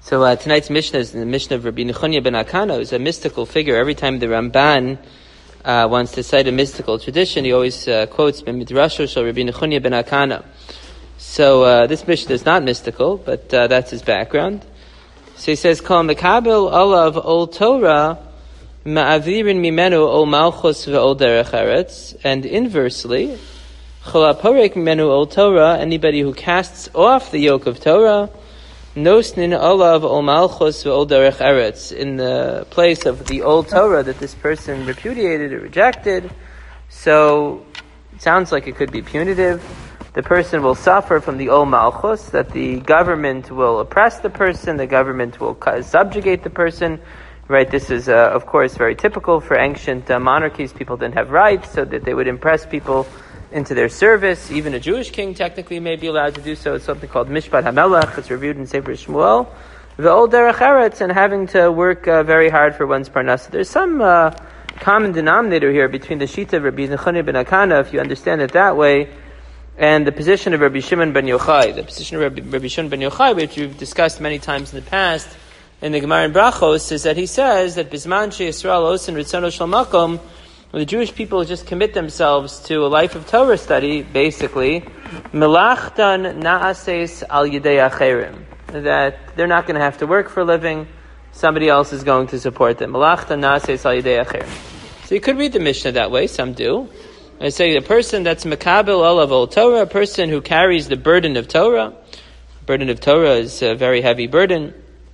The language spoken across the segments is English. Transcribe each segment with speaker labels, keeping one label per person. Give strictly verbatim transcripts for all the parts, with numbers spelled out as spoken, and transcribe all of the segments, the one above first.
Speaker 1: So uh, tonight's Mishnah is the Mishnah of Rabbi Nechunya ben Akana, who's a mystical figure. Every time the Ramban uh, wants to cite a mystical tradition, he always uh, quotes Midrasho shel Rabbi Nechunya ben Akana. So uh, this Mishnah is not mystical, but uh, that's his background. So he says, Kol mekabel olav ol Torah ma'avirin mimenu ol malchus ve'ol derech eretz. And inversely, Chol haporek mimenu ol Torah, anybody who casts off the yoke of Torah, Nosnin olav ol malchus ve'ol derech eretz, in the place of the old Torah that this person repudiated or rejected. So it sounds like it could be punitive. The person will suffer from the old malchus, that the government will oppress the person, the government will subjugate the person. Right? This is, uh, of course, very typical for ancient uh, monarchies. People didn't have rights, so that they would impress people into their service. Even a Jewish king technically may be allowed to do so. It's something called Mishpat HaMelech. It's reviewed in Sefer Shmuel. Ve'ol derech eretz, and having to work uh, very hard for one's parnasa. There's some uh, common denominator here between the Shita of Rabbi Nechunya ben Akana, if you understand it that way, and the position of Rabbi Shimon ben Yochai. The position of Rabbi, Rabbi Shimon ben Yochai, which we've discussed many times in the past in the Gemara in Brachos, is that he says that Bisman she'Yisrael osin ritzono shel makom, when the Jewish people just commit themselves to a life of Torah study, basically, melachtan na'ases al yedei acherim, that they're not going to have to work for a living, somebody else is going to support them. Melachtan na'ases al yedei acherim. So you could read the Mishnah that way, some do. I say a person that's mekabel olav ol Torah, a person who carries the burden of Torah. Burden of Torah is a very heavy burden.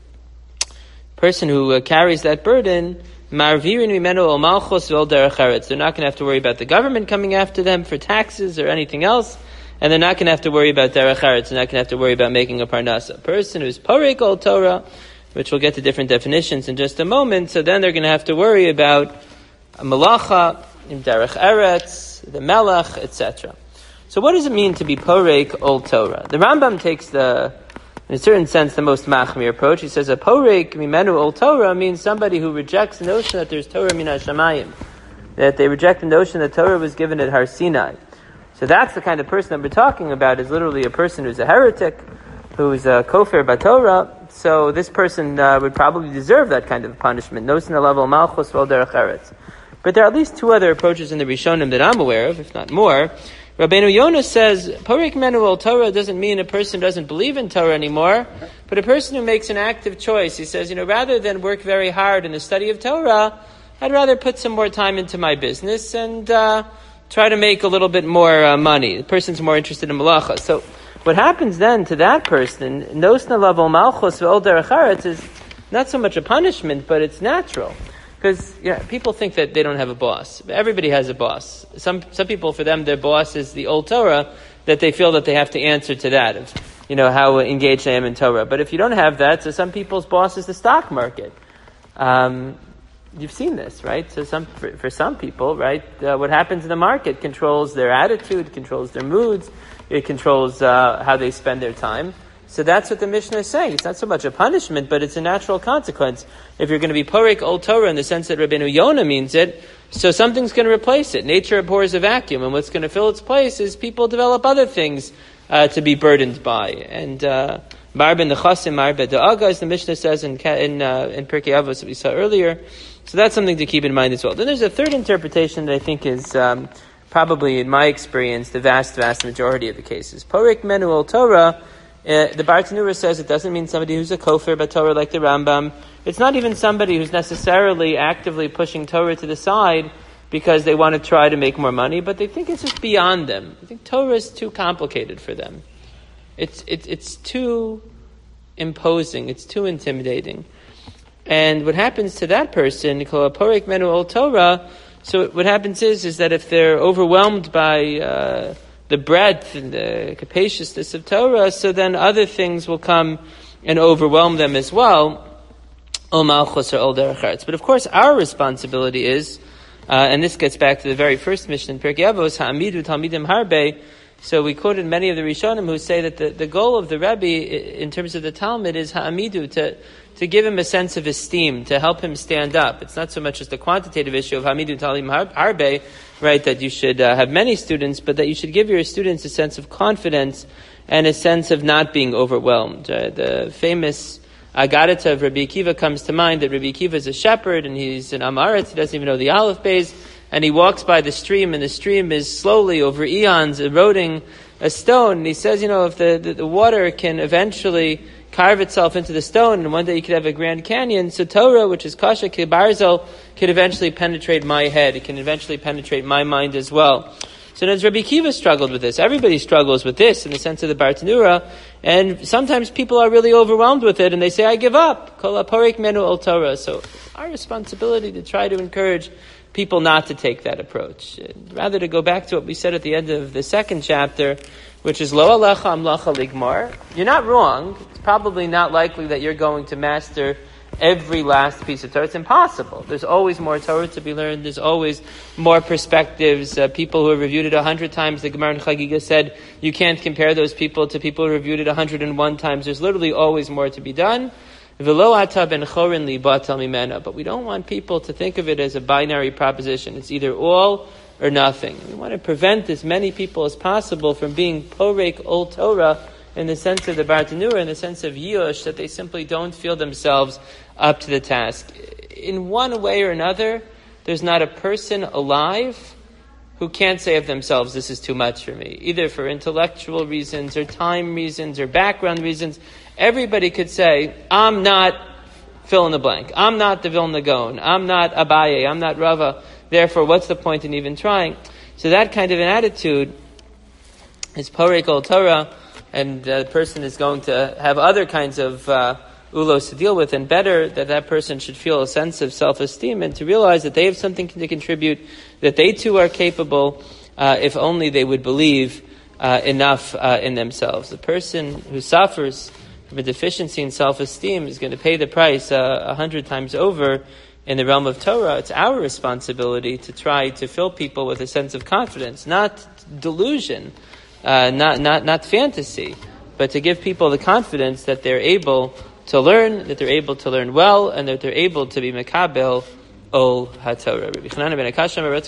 Speaker 1: Person who uh, carries that burden, marvirin mimenu ol malchus ve'ol derech eretz. They're not going to have to worry about the government coming after them for taxes or anything else, and they're not going to have to worry about derech eretz. They're not going to have to worry about making a parnasa. A person who's porek ol Torah, which we'll get to different definitions in just a moment, so then they're going to have to worry about a malacha, derech eretz, the melech, et cetera. So what does it mean to be porek ol Torah? The Rambam takes the, in a certain sense, the most machmir approach. He says a porek mimenu ol Torah means somebody who rejects the notion that there's Torah min hashamayim, that they reject the notion that Torah was given at Har Sinai. So that's the kind of person that we're talking about, is literally a person who's a heretic, who's a kofir b'Torah. So this person uh, would probably deserve that kind of punishment. Nosin level malchus ve'ol derech eretz. But there are at least two other approaches in the Rishonim that I'm aware of, if not more. Rabbeinu Yonah says, porek mimenu ol Torah doesn't mean a person doesn't believe in Torah anymore, but a person who makes an active choice. He says, you know, rather than work very hard in the study of Torah, I'd rather put some more time into my business and uh, try to make a little bit more uh, money. The person's more interested in malacha. So what happens then to that person, nosna level malchus ve'ol derech eretz, is not so much a punishment, but it's natural. Because yeah, people think that they don't have a boss. Everybody has a boss. Some some people, for them, their boss is the old Torah, that they feel that they have to answer to that, of, you know, how engaged I am in Torah. But if you don't have that, so some people's boss is the stock market. Um, you've seen this, right? So some for, for some people, right, uh, what happens in the market controls their attitude, controls their moods, it controls uh, how they spend their time. So that's what the Mishnah is saying. It's not so much a punishment, but it's a natural consequence. If you're going to be porek ol Torah in the sense that Rabbeinu Yonah means it, so something's going to replace it. Nature abhors a vacuum, and what's going to fill its place is people develop other things uh, to be burdened by. And mar ben nechasim, mar ben da'aga, as the Mishnah says in in, uh, in Pirkei Avos that we saw earlier. So that's something to keep in mind as well. Then there's a third interpretation that I think is um, probably, in my experience, the vast, vast majority of the cases. Porek mimenu ol Torah, Uh, the Bartanura says it doesn't mean somebody who's a kofir b'Torah like the Rambam. It's not even somebody who's necessarily actively pushing Torah to the side because they want to try to make more money, but they think it's just beyond them. I think Torah is too complicated for them. It's it's it's too imposing. It's too intimidating. And what happens to that person, porek mimenu ol Torah, so what happens is is that if they're overwhelmed by uh, the breadth and the capaciousness of Torah, so then other things will come and overwhelm them as well. Ol malchus or ol derech eretz. But of course, our responsibility is, uh, and this gets back to the very first Mishnah in Pirkei Avos, ha'amidu talmidim harbe. So we quoted many of the Rishonim who say that the, the goal of the Rebbe in terms of the Talmud is ha'amidu, to to give him a sense of esteem, to help him stand up. It's not so much as the quantitative issue of ha'amidu talmidim harbe, right, that you should uh, have many students, but that you should give your students a sense of confidence and a sense of not being overwhelmed. Uh, the famous Agadata of Rabbi Akiva comes to mind, that Rabbi Akiva is a shepherd and he's an Amaretz, he doesn't even know the Aleph Beis, and he walks by the stream, and the stream is slowly over eons eroding a stone, and he says, you know, if the, the, the water can eventually carve itself into the stone, and one day you could have a Grand Canyon, so Torah, which is Kasha Kebarzel, could eventually penetrate my head, it can eventually penetrate my mind as well. So as Rabbi Akiva struggled with this, everybody struggles with this in the sense of the Bartanura, and sometimes people are really overwhelmed with it, and they say, I give up. Kol haporek menu ol Torah. So our responsibility to try to encourage people not to take that approach. Rather to go back to what we said at the end of the second chapter, which is Lo alecha amlacha ligmar. You're not wrong. It's probably not likely that you're going to master every last piece of Torah. It's impossible. There's always more Torah to be learned. There's always more perspectives. Uh, people who have reviewed it a hundred times, the Gemara in Chagiga said, you can't compare those people to people who reviewed it a hundred and one times. There's literally always more to be done. But we don't want people to think of it as a binary proposition. It's either all or nothing. We want to prevent as many people as possible from being porek ol Torah, in the sense of the Bartanura, in the sense of Yush, that they simply don't feel themselves up to the task. In one way or another, there's not a person alive who can't say of themselves, this is too much for me. Either for intellectual reasons, or time reasons, or background reasons. Everybody could say, I'm not fill in the blank. I'm not the Vilna Gaon. I'm not Abaye. I'm not Rava. Therefore, what's the point in even trying? So that kind of an attitude is porek ol Torah, and the person is going to have other kinds of uh, ulos to deal with, and better that that person should feel a sense of self-esteem and to realize that they have something to contribute, that they too are capable, uh, if only they would believe uh, enough uh, in themselves. The person who suffers from a deficiency in self-esteem is going to pay the price uh, a hundred times over in the realm of Torah. It's our responsibility to try to fill people with a sense of confidence, not delusion, Uh, not, not, not fantasy, but to give people the confidence that they're able to learn, that they're able to learn well, and that they're able to be mekabel ol haTorah.